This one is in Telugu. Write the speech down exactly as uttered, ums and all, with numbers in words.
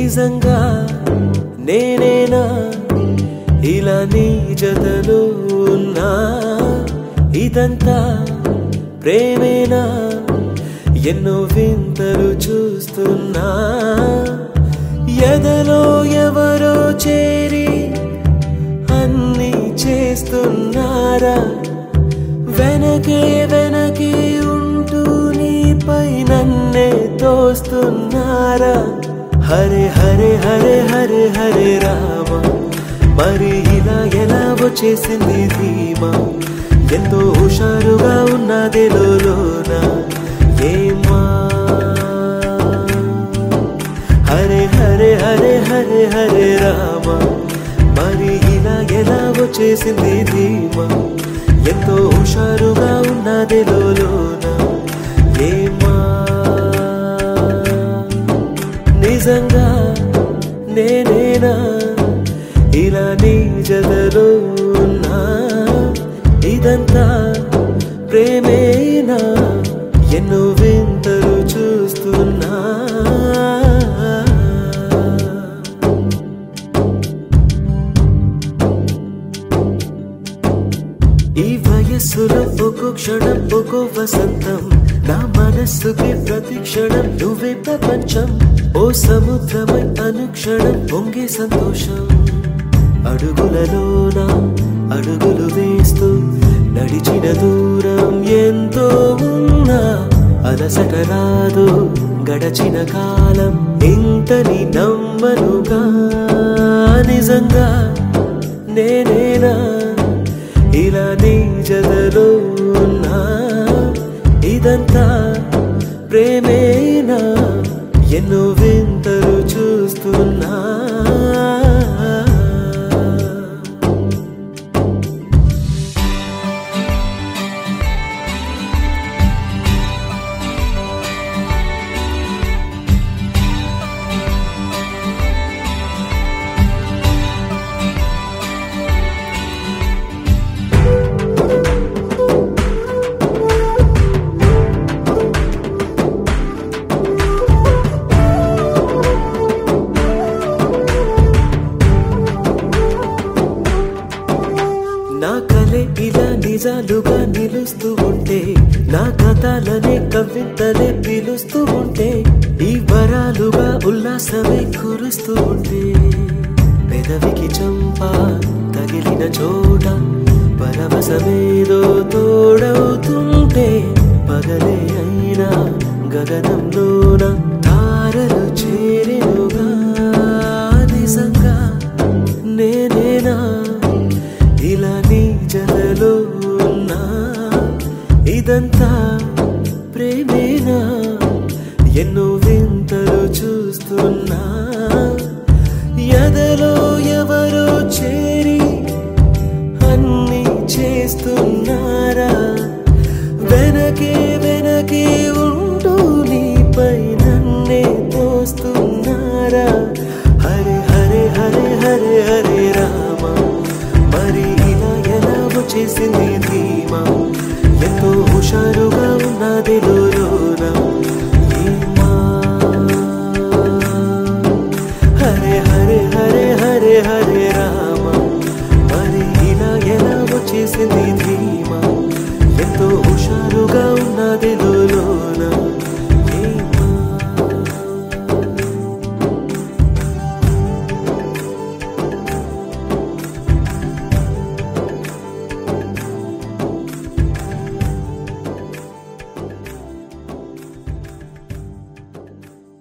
నిజంగా నేనేనా ఇలా నీ జతలో ఉన్నా ఇదంతా ప్రేమేనా ఎన్నో వింతలు చూస్తున్నా ఎదలో ఎవరో చేరి అన్నీ చేస్తున్నారా వెనకే వెనకే ఉంటూ నీపై నన్నే తోస్తున్నారా హరే హరే హరే హరే హరే రామ మరి ఇలా ఎలా వచ్చేసింది ధీమా ఎంతో హుషారుగా ఉన్నది లోన ఏమా హరే హరే హరే హరే హరే రామ మరి ఇలా ఎలా వచ్చేసింది ధీమా ఎంతో హుషారుగా ఉన్నది లోన ఏమా నిజంగా నేనేనా ఇలా నీ జతలో ఉన్నా ఇదంతా ప్రేమేనా ఎన్నో వింతలు చూస్తున్నా ఈ వయస్సులో ఒక్కో క్షణం ఒక్కో వసంతం నా మనస్సుకి ప్రతి క్షణం నువ్వే ప్రపంచం ఓ సముద్రమై అనుక్షణం పొంగే సంతోషం అడుగులలోన అడుగులు వేస్తూ నడిచిన దూరం ఎంతో ఉన్నా అలసట రాదు గడచిన కాలం ఇంతని నమ్మనుగా నిజంగా నేనేనా ఇలా నీ జతలో ఉన్నా ఇదంతా ప్రేమేనా ఎన్నో వింతలు చూస్తున్నా నా కలే ఇలా నిజాలుగా నిలుస్తూ ఉంటే నా కథలనే కవితలే పిలుస్తూ ఉంటే ఈ వరాలుగా ఉల్లాసమే కురుస్తూ ఉంటే పెదవికి చంప తగిలిన చోట పరవశమేదో తోడవుతుంటే పగలే అయినా గగనంలోన తారలు చేరెనుగా నిజంగా నేనేనా ఇలా నీ జతలో ఉన్నా ఇదంతా ప్రేమేనా ఎన్నో వింతలు చూస్తున్నా ఎదలో ఎవరో చేరి అన్నీ చేస్తున్నారా